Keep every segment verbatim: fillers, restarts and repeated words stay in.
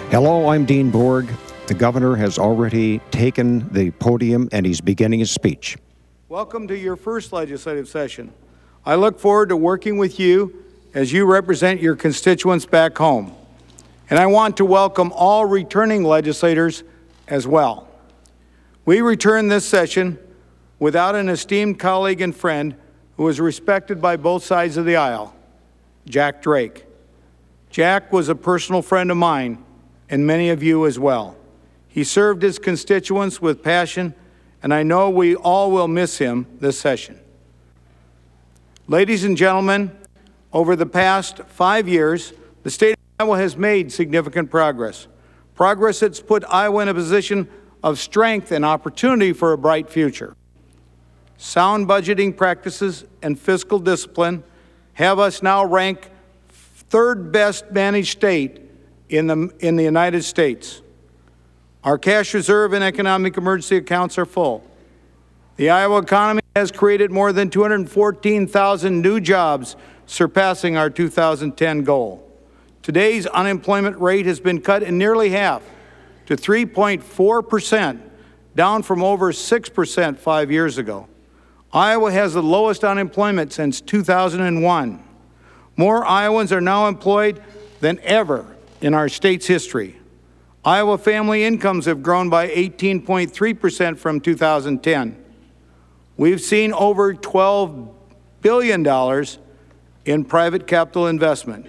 Hello, I'm Dean Borg. The governor has already taken the podium and he's beginning his speech. Welcome to your first legislative session. I look forward to working with you as you represent your constituents back home. And I want to welcome all returning legislators as well. We return this session without an esteemed colleague and friend who is respected by both sides of the aisle, Jack Drake. Jack was a personal friend of mine and many of you as well. He served his constituents with passion, and I know we all will miss him this session. Ladies and gentlemen, over the past five years, the state of Iowa has made significant progress. Progress that's put Iowa in a position of strength and opportunity for a bright future. Sound budgeting practices and fiscal discipline have us now ranked third best managed state in the, in the United States. Our cash reserve and economic emergency accounts are full. The Iowa economy has created more than two hundred fourteen thousand new jobs, surpassing our two thousand ten goal. Today's unemployment rate has been cut in nearly half to three point four percent, down from over six percent five years ago. Iowa has the lowest unemployment since two thousand one. More Iowans are now employed than ever in our state's history. Iowa family incomes have grown by eighteen point three percent from two thousand ten. We've seen over twelve billion dollars in private capital investment.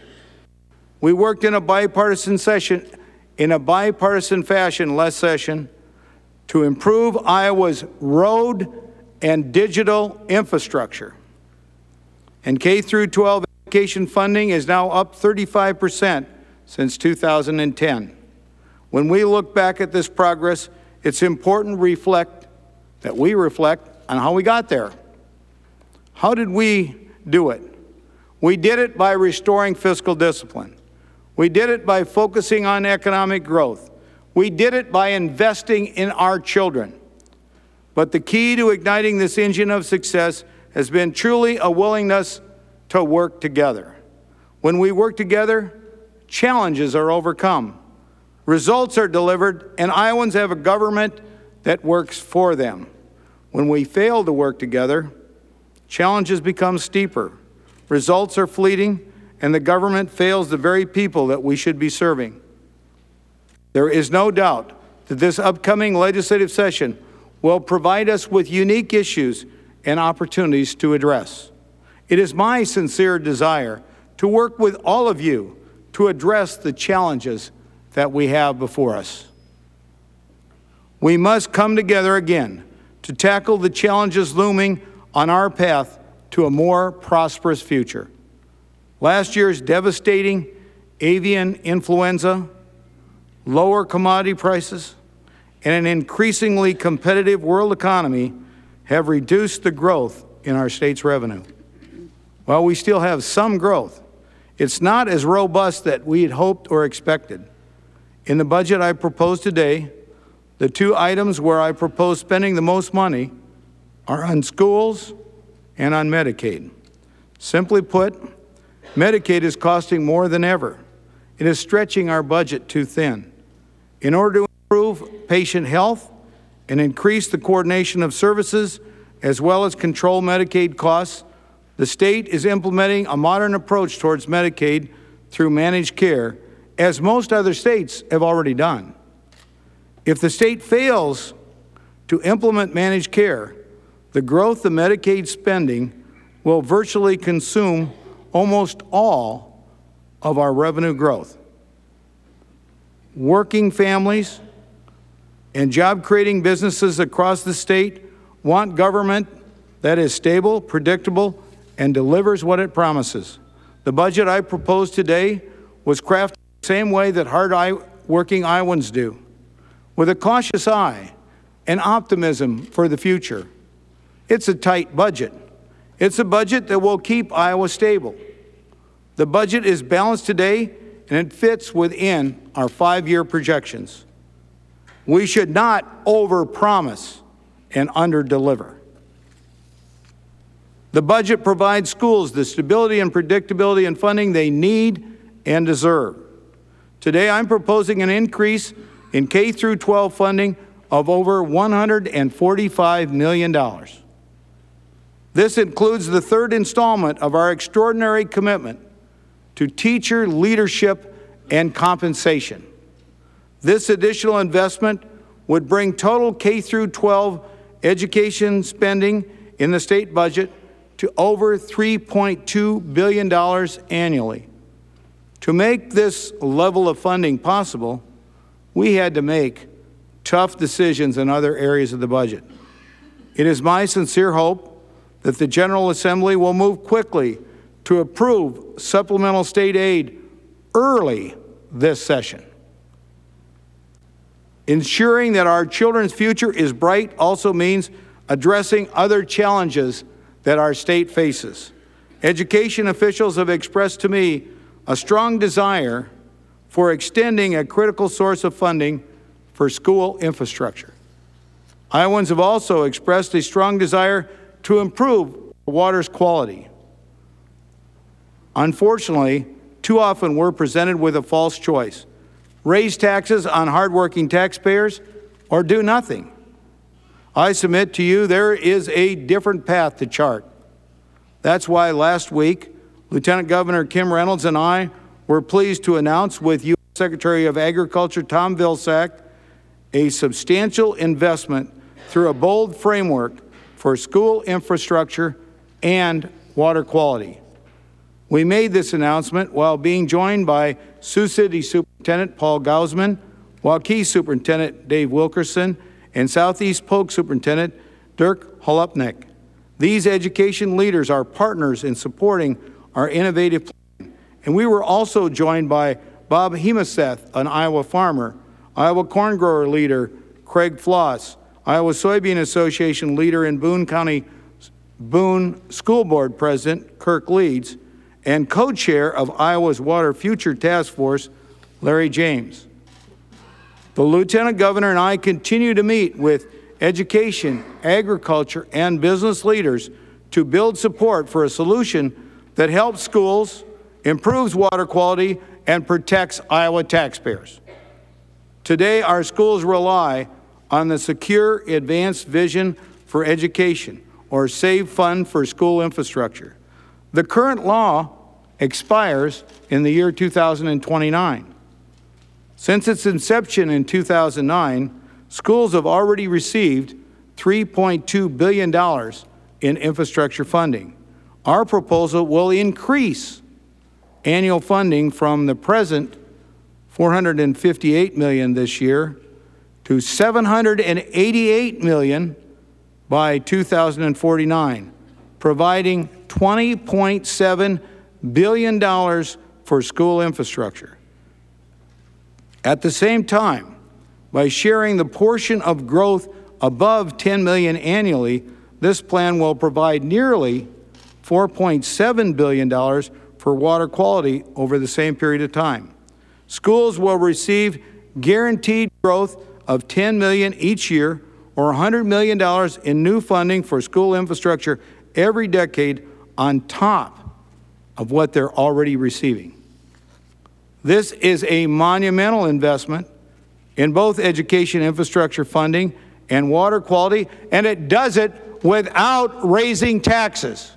We worked in a bipartisan session, in a bipartisan fashion last session to improve Iowa's road and digital infrastructure. And K through twelve education funding is now up thirty-five percent since two thousand ten. When we look back at this progress, it's important to reflect, that we reflect on how we got there. How did we do it? We did it by restoring fiscal discipline. We did it by focusing on economic growth. We did it by investing in our children. But the key to igniting this engine of success has been truly a willingness to work together. When we work together, challenges are overcome. Results are delivered, and Iowans have a government that works for them. When we fail to work together, challenges become steeper. Results are fleeting, and the government fails the very people that we should be serving. There is no doubt that this upcoming legislative session will provide us with unique issues and opportunities to address. It is my sincere desire to work with all of you to address the challenges that we have before us. We must come together again to tackle the challenges looming on our path to a more prosperous future. Last year's devastating avian influenza, lower commodity prices, and an increasingly competitive world economy have reduced the growth in our state's revenue. While we still have some growth, it's not as robust that we had hoped or expected. In the budget I propose today, the two items where I propose spending the most money are on schools and on Medicaid. Simply put, Medicaid is costing more than ever. It is stretching our budget too thin. In order to improve patient health and increase the coordination of services, as well as control Medicaid costs, the state is implementing a modern approach towards Medicaid through managed care, as most other states have already done. If the state fails to implement managed care, the growth of Medicaid spending will virtually consume almost all of our revenue growth. Working families and job-creating businesses across the state want government that is stable, predictable, and delivers what it promises. The budget I propose today was crafted the same way that hard-working Iowans do, with a cautious eye and optimism for the future. It's a tight budget. It's a budget that will keep Iowa stable. The budget is balanced today, and it fits within our five-year projections. We should not overpromise and underdeliver. The budget provides schools the stability and predictability and funding they need and deserve. Today, I'm proposing an increase in K through twelve funding of over one hundred forty-five million dollars. This includes the third installment of our extraordinary commitment to teacher leadership and compensation. This additional investment would bring total K through twelve education spending in the state budget to over three point two billion dollars annually. To make this level of funding possible, we had to make tough decisions in other areas of the budget. It is my sincere hope that the General Assembly will move quickly to approve supplemental state aid early this session. Ensuring that our children's future is bright also means addressing other challenges that our state faces. Education officials have expressed to me a strong desire for extending a critical source of funding for school infrastructure. Iowans have also expressed a strong desire to improve water's quality. Unfortunately, too often we're presented with a false choice: raise taxes on hardworking taxpayers or do nothing. I submit to you there is a different path to chart. That's why last week, Lieutenant Governor Kim Reynolds and I were pleased to announce with U S Secretary of Agriculture Tom Vilsack a substantial investment through a bold framework for school infrastructure and water quality. We made this announcement while being joined by Sioux City Superintendent Paul Gausman, Waukee Superintendent Dave Wilkerson, and Southeast Polk Superintendent Dirk Holupnik. These education leaders are partners in supporting our innovative plan. And we were also joined by Bob Hemeseth, an Iowa farmer, Iowa corn grower leader Craig Floss, Iowa Soybean Association leader and Boone County Boone School Board President Kirk Leeds, and co-chair of Iowa's Water Future Task Force, Larry James. The Lieutenant Governor and I continue to meet with education, agriculture, and business leaders to build support for a solution that helps schools, improves water quality, and protects Iowa taxpayers. Today, our schools rely on the Secure Advanced Vision for Education, or SAVE Fund for School Infrastructure. The current law expires in the year two thousand twenty-nine. Since its inception in two thousand nine, schools have already received three point two billion dollars in infrastructure funding. Our proposal will increase annual funding from the present four hundred fifty-eight million dollars this year to seven hundred eighty-eight million dollars by two thousand forty-nine, providing twenty point seven billion dollars for school infrastructure. At the same time, by sharing the portion of growth above ten million dollars annually, this plan will provide nearly four point seven billion dollars for water quality over the same period of time. Schools will receive guaranteed growth of ten million dollars each year, or one hundred million dollars in new funding for school infrastructure every decade on top of what they're already receiving. This is a monumental investment in both education infrastructure funding and water quality, and it does it without raising taxes.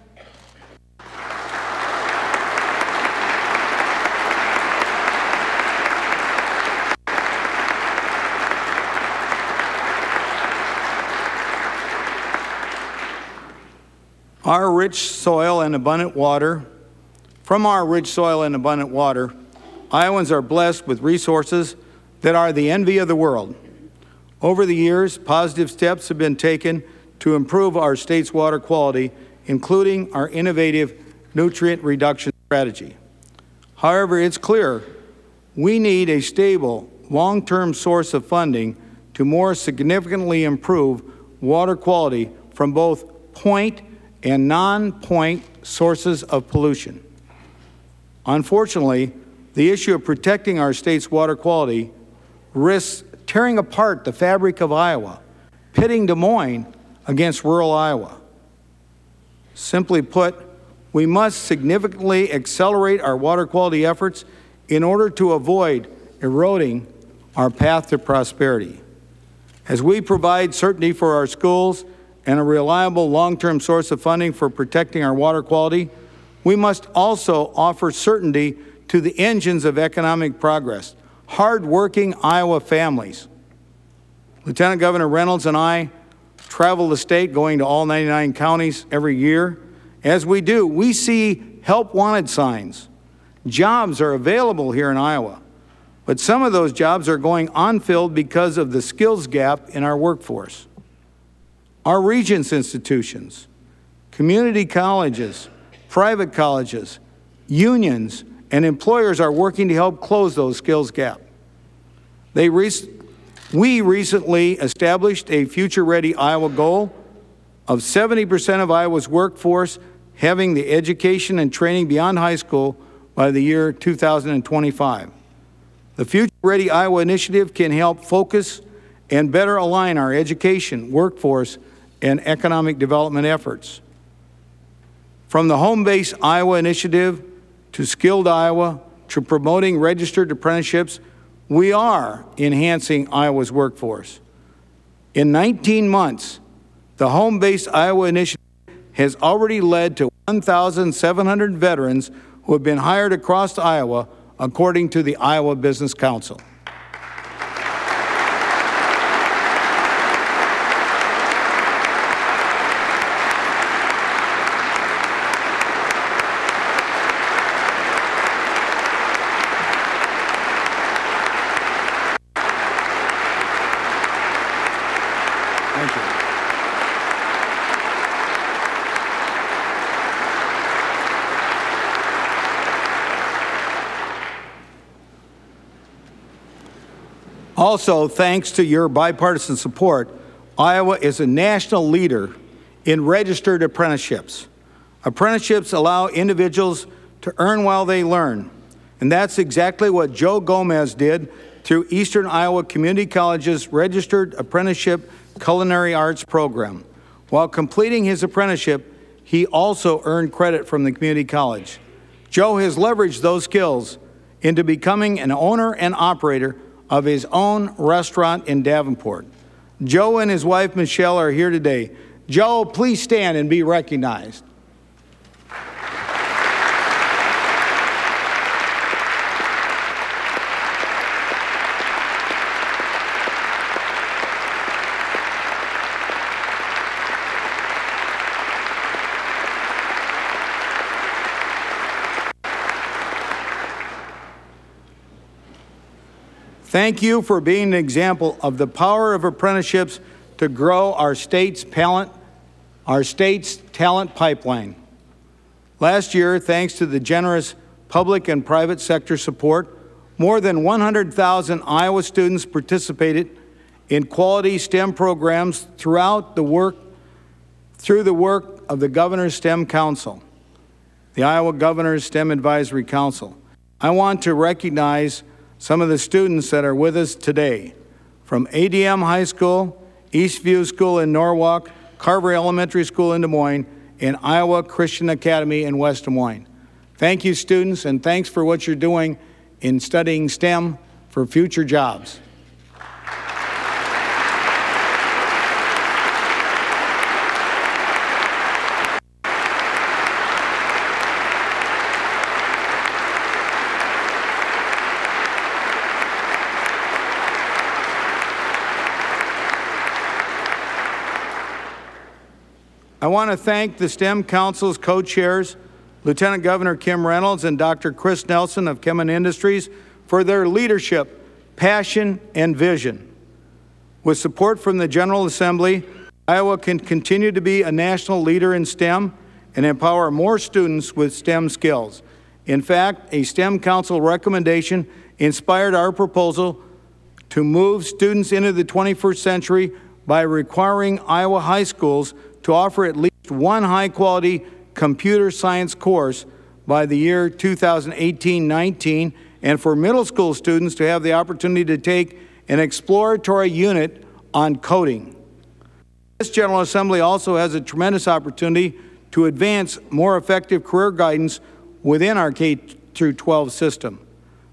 Our rich soil and abundant water, from our rich soil and abundant water, Iowans are blessed with resources that are the envy of the world. Over the years, positive steps have been taken to improve our state's water quality, including our innovative nutrient reduction strategy. However, it's clear we need a stable, long-term source of funding to more significantly improve water quality from both point and non-point sources of pollution. Unfortunately, the issue of protecting our state's water quality risks tearing apart the fabric of Iowa, pitting Des Moines against rural Iowa. Simply put, we must significantly accelerate our water quality efforts in order to avoid eroding our path to prosperity. As we provide certainty for our schools and a reliable long-term source of funding for protecting our water quality, we must also offer certainty to the engines of economic progress, hard-working Iowa families. Lieutenant Governor Reynolds and I travel the state, going to all ninety-nine counties every year. As we do, we see help wanted signs. Jobs are available here in Iowa, but some of those jobs are going unfilled because of the skills gap in our workforce. Our Regents institutions, community colleges, private colleges, unions, and employers are working to help close those skills gap. They rec we recently established a future-ready Iowa goal of seventy percent of Iowa's workforce having the education and training beyond high school by the year two thousand twenty-five. The Future Ready Iowa initiative can help focus and better align our education, workforce, and economic development efforts. From the Home Base Iowa initiative to Skilled Iowa to promoting registered apprenticeships, we are enhancing Iowa's workforce. In nineteen months, the Home Base Iowa initiative has already led to one thousand seven hundred veterans who have been hired across Iowa, according to the Iowa Business Council. Thank you. Also, thanks to your bipartisan support, Iowa is a national leader in registered apprenticeships. Apprenticeships allow individuals to earn while they learn, and that's exactly what Joe Gomez did through Eastern Iowa Community College's Registered Apprenticeship Culinary Arts Program. While completing his apprenticeship, he also earned credit from the community college. Joe has leveraged those skills into becoming an owner and operator of his own restaurant in Davenport. Joe and his wife, Michelle, are here today. Joe, please stand and be recognized. Thank you for being an example of the power of apprenticeships to grow our state's talent, our state's talent pipeline. Last year, thanks to the generous public and private sector support, more than one hundred thousand Iowa students participated in quality STEM programs throughout the work, through the work of the Governor's STEM Council, the Iowa Governor's STEM Advisory Council. I want to recognize some of the students that are with us today from A D M High School, Eastview School in Norwalk, Carver Elementary School in Des Moines, and Iowa Christian Academy in West Des Moines. Thank you, students, and thanks for what you're doing in studying STEM for future jobs. I want to thank the STEM Council's co-chairs, Lieutenant Governor Kim Reynolds and Doctor Chris Nelson of Kemin Industries, for their leadership, passion, and vision. With support from the General Assembly, Iowa can continue to be a national leader in STEM and empower more students with STEM skills. In fact, a STEM Council recommendation inspired our proposal to move students into the twenty-first century by requiring Iowa high schools to offer at least one high-quality computer science course by the year two thousand eighteen nineteen, and for middle school students to have the opportunity to take an exploratory unit on coding. This General Assembly also has a tremendous opportunity to advance more effective career guidance within our K through twelve system.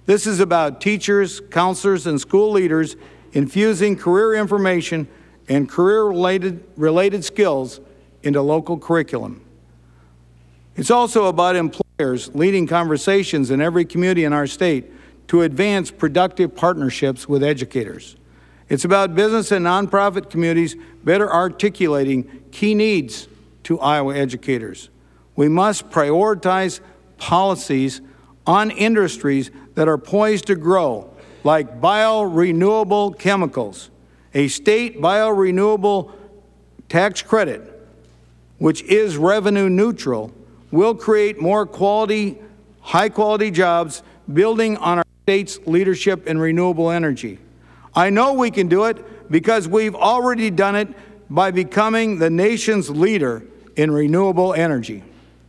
This is about teachers, counselors, and school leaders infusing career information and career-related related skills into local curriculum. It's also about employers leading conversations in every community in our state to advance productive partnerships with educators. It's about business and nonprofit communities better articulating key needs to Iowa educators. We must prioritize policies on industries that are poised to grow, like biorenewable chemicals. A state biorenewable tax credit, which is revenue neutral, will create more quality, high-quality jobs, building on our state's leadership in renewable energy. I know we can do it because we've already done it by becoming the nation's leader in renewable energy.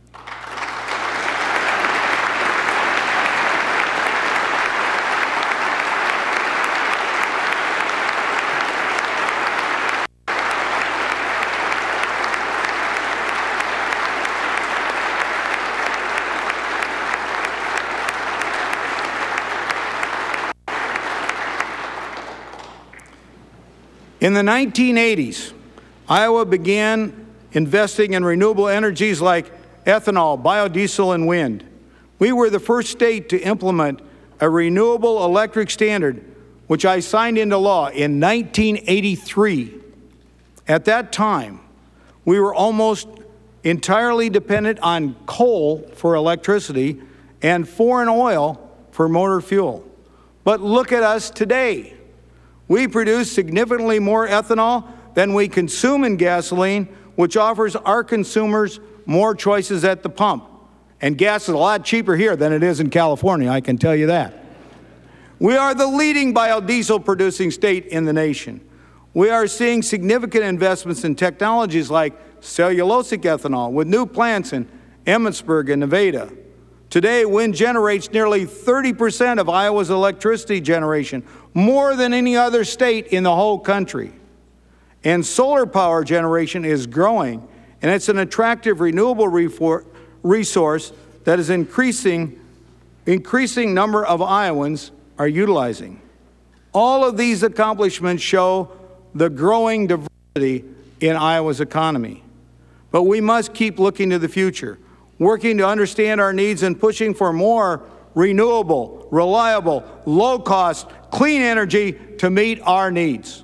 In the nineteen eighties, Iowa began investing in renewable energies like ethanol, biodiesel, and wind. We were the first state to implement a renewable electric standard, which I signed into law in nineteen eighty-three. At that time, we were almost entirely dependent on coal for electricity and foreign oil for motor fuel. But look at us today. We produce significantly more ethanol than we consume in gasoline, which offers our consumers more choices at the pump. And gas is a lot cheaper here than it is in California, I can tell you that. We are the leading biodiesel producing state in the nation. We are seeing significant investments in technologies like cellulosic ethanol with new plants in Emmitsburg and Nevada. Today, wind generates nearly thirty percent of Iowa's electricity generation, more than any other state in the whole country. And solar power generation is growing, and it's an attractive renewable resource that is increasing, increasing number of Iowans are utilizing. All of these accomplishments show the growing diversity in Iowa's economy. But we must keep looking to the future, working to understand our needs and pushing for more renewable, reliable, low-cost, clean energy to meet our needs.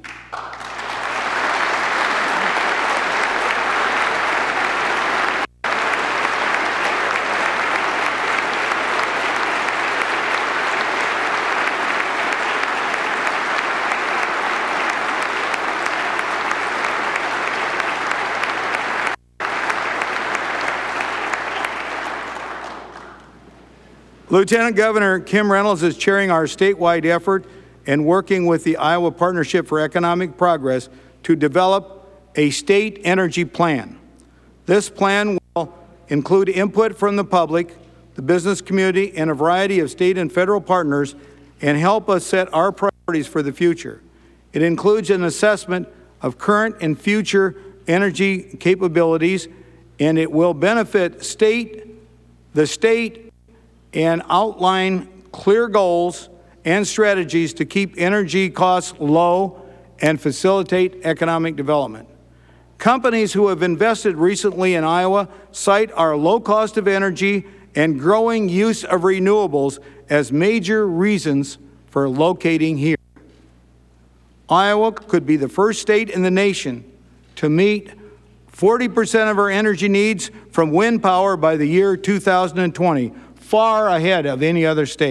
Lieutenant Governor Kim Reynolds is chairing our statewide effort and working with the Iowa Partnership for Economic Progress to develop a state energy plan. This plan will include input from the public, the business community, and a variety of state and federal partners, and help us set our priorities for the future. It includes an assessment of current and future energy capabilities, and it will benefit state, the state, and outline clear goals and strategies to keep energy costs low and facilitate economic development. Companies who have invested recently in Iowa cite our low cost of energy and growing use of renewables as major reasons for locating here. Iowa could be the first state in the nation to meet forty percent of our energy needs from wind power by the year two thousand twenty. Far ahead of any other state.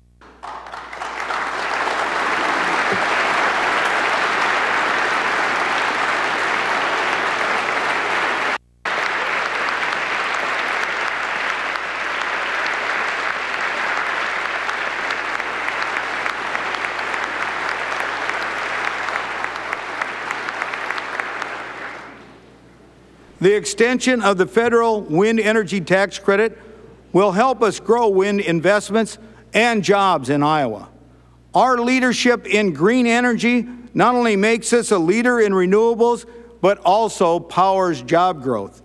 The extension of the federal wind energy tax credit will help us grow wind investments and jobs in Iowa. Our leadership in green energy not only makes us a leader in renewables, but also powers job growth.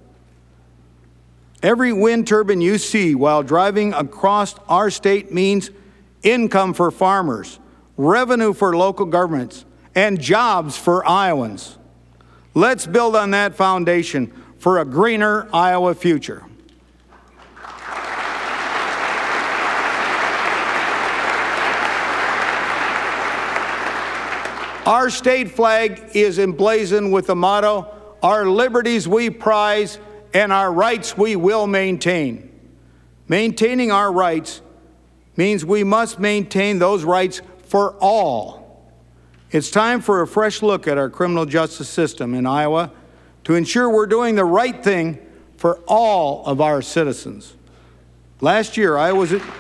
Every wind turbine you see while driving across our state means income for farmers, revenue for local governments, and jobs for Iowans. Let's build on that foundation for a greener Iowa future. Our state flag is emblazoned with the motto, "Our liberties we prize, and our rights we will maintain." Maintaining our rights means we must maintain those rights for all. It's time for a fresh look at our criminal justice system in Iowa to ensure we're doing the right thing for all of our citizens. Last year, I was at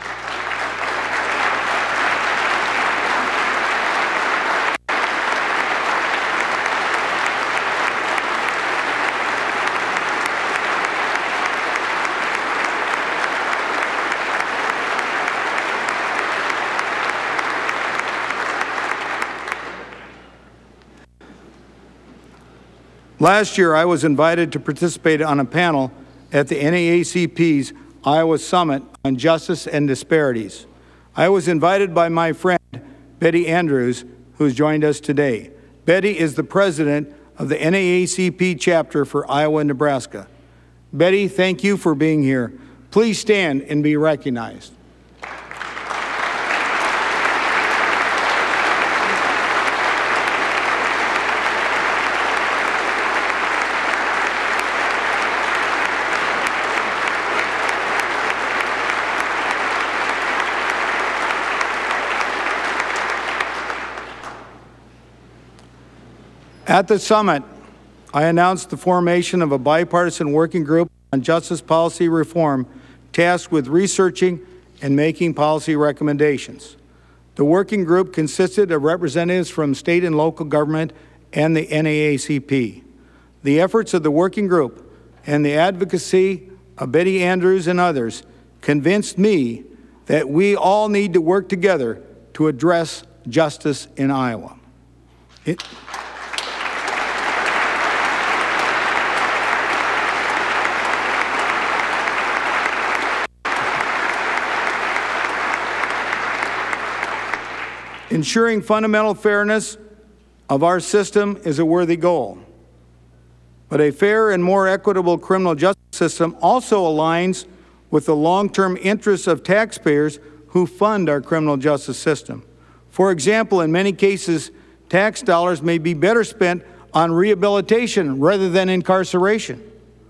Last year, I was invited to participate on a panel at the N double A C P's Iowa Summit on Justice and Disparities. I was invited by my friend, Betty Andrews, who's joined us today. Betty is the president of the N double A C P chapter for Iowa and Nebraska. Betty, thank you for being here. Please stand and be recognized. At the summit, I announced the formation of a bipartisan working group on justice policy reform tasked with researching and making policy recommendations. The working group consisted of representatives from state and local government and the N double A C P. The efforts of the working group and the advocacy of Betty Andrews and others convinced me that we all need to work together to address justice in Iowa. It, Ensuring fundamental fairness of our system is a worthy goal. But a fair and more equitable criminal justice system also aligns with the long-term interests of taxpayers who fund our criminal justice system. For example, in many cases, tax dollars may be better spent on rehabilitation rather than incarceration.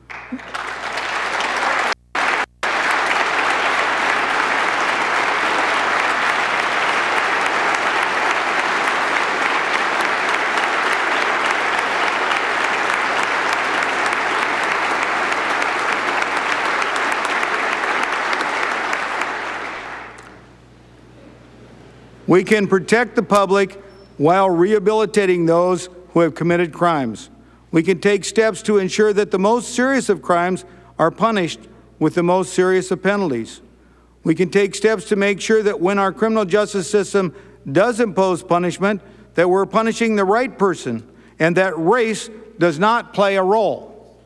We can protect the public while rehabilitating those who have committed crimes. We can take steps to ensure that the most serious of crimes are punished with the most serious of penalties. We can take steps to make sure that when our criminal justice system does impose punishment, that we're punishing the right person and that race does not play a role.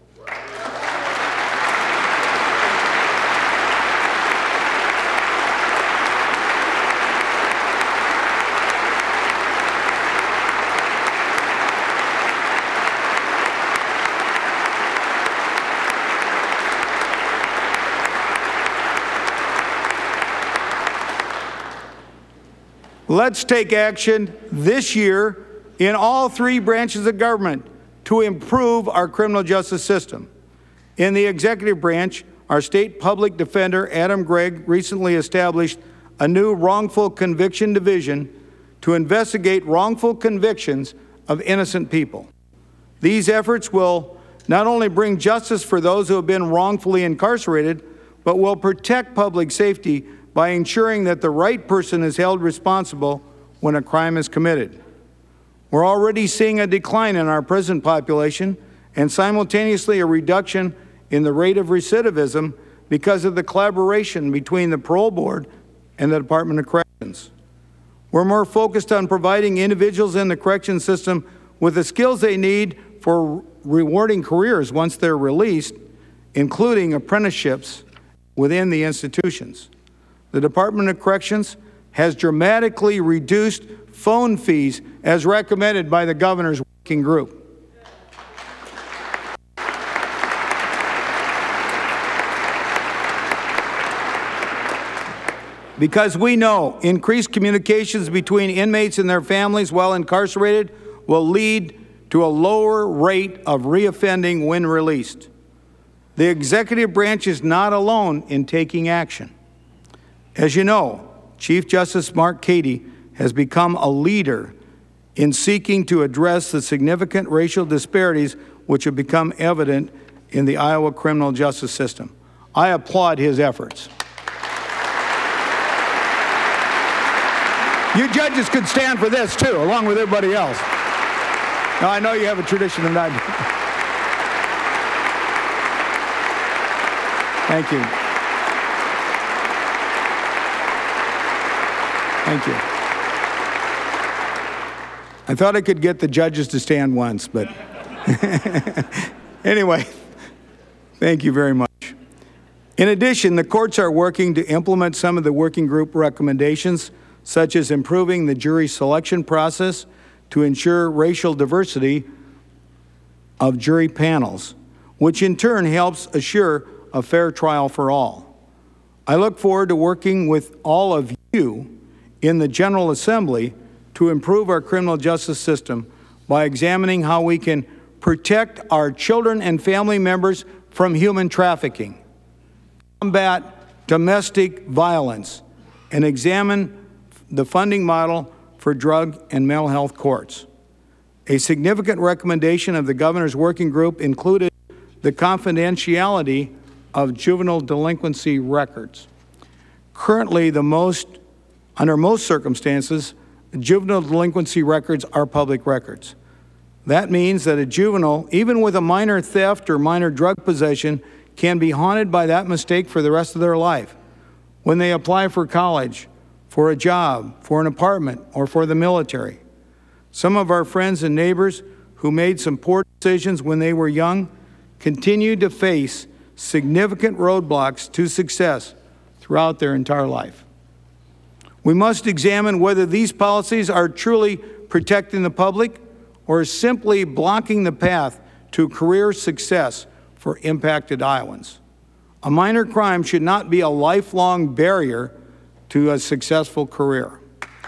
Let's take action this year in all three branches of government to improve our criminal justice system. In the executive branch, our state public defender, Adam Gregg, recently established a new wrongful conviction division to investigate wrongful convictions of innocent people. These efforts will not only bring justice for those who have been wrongfully incarcerated, but will protect public safety by ensuring that the right person is held responsible when a crime is committed. We're already seeing a decline in our prison population and simultaneously a reduction in the rate of recidivism because of the collaboration between the Parole Board and the Department of Corrections. We're more focused on providing individuals in the correction system with the skills they need for rewarding careers once they're released, including apprenticeships within the institutions. The Department of Corrections has dramatically reduced phone fees as recommended by the governor's working group. Because we know increased communications between inmates and their families while incarcerated will lead to a lower rate of reoffending when released. The executive branch is not alone in taking action. As you know, Chief Justice Mark Cady has become a leader in seeking to address the significant racial disparities which have become evident in the Iowa criminal justice system. I applaud his efforts. You judges could stand for this, too, along with everybody else. Now, I know you have a tradition of not. Thank you. Thank you. I thought I could get the judges to stand once, but anyway, thank you very much. In addition, the courts are working to implement some of the working group recommendations, such as improving the jury selection process to ensure racial diversity of jury panels, which in turn helps assure a fair trial for all. I look forward to working with all of you in the General Assembly to improve our criminal justice system by examining how we can protect our children and family members from human trafficking, combat domestic violence, and examine the funding model for drug and mental health courts. A significant recommendation of the governor's working group included the confidentiality of juvenile delinquency records. Currently, the most, under most circumstances, juvenile delinquency records are public records. That means that a juvenile, even with a minor theft or minor drug possession, can be haunted by that mistake for the rest of their life. When they apply for college, for a job, for an apartment, or for the military. Some of our friends and neighbors who made some poor decisions when they were young continue to face significant roadblocks to success throughout their entire life. We must examine whether these policies are truly protecting the public or simply blocking the path to career success for impacted Iowans. A minor crime should not be a lifelong barrier to a successful career.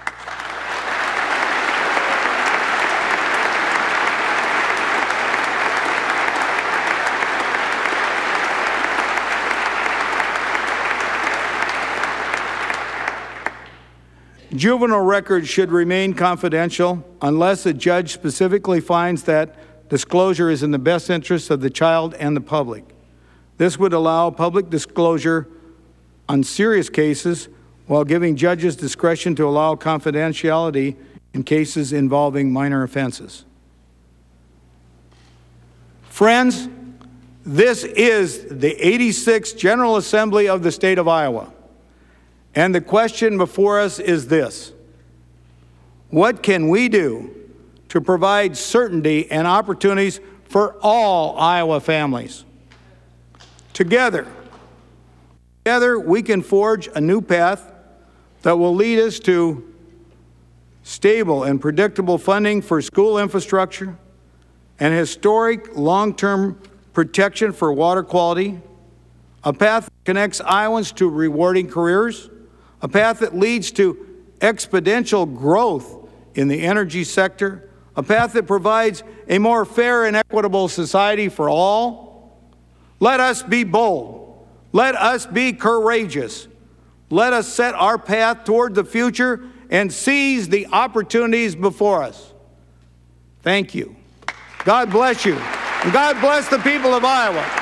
Juvenile records should remain confidential unless a judge specifically finds that disclosure is in the best interest of the child and the public. This would allow public disclosure on serious cases while giving judges discretion to allow confidentiality in cases involving minor offenses. Friends, this is the eighty-sixth General Assembly of the state of Iowa. And the question before us is this: what can we do to provide certainty and opportunities for all Iowa families? Together, together we can forge a new path that will lead us to stable and predictable funding for school infrastructure and historic long-term protection for water quality, a path that connects Iowans to rewarding careers, a path that leads to exponential growth in the energy sector, a path that provides a more fair and equitable society for all. Let us be bold. Let us be courageous. Let us set our path toward the future and seize the opportunities before us. Thank you. God bless you. And God bless the people of Iowa.